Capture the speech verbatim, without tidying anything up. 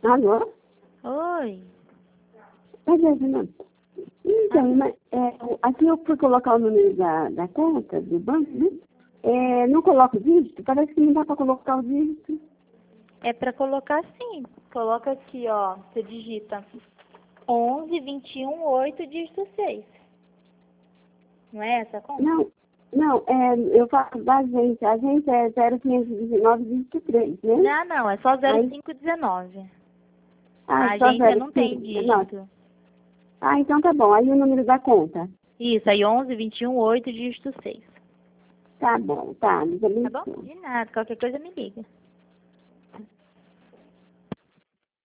Alô? Oi. Oi, Fernanda. Então, mas, é, aqui eu fui colocar o número da, da conta do banco, né? É, não coloco o dígito? Parece que não dá para colocar o dígito. É pra colocar sim. Coloca aqui, ó. Você digita onze, vinte e um, oito, dígito seis. Não é essa a conta? Não, não, é, eu faço da agente. A agente é zero quinhentos e dezenove, dígito três, né? Não, não. É só Aí, zero cinco dezenove. ah, A é só agência zero não tem cinco dezenove. dígito. Ah, então tá bom. Aí o número da conta. Isso, aí onze, vinte e um, oito, dígito seis. Tá bom, tá. Me Tá bom? abençoe. De nada. Qualquer coisa me liga.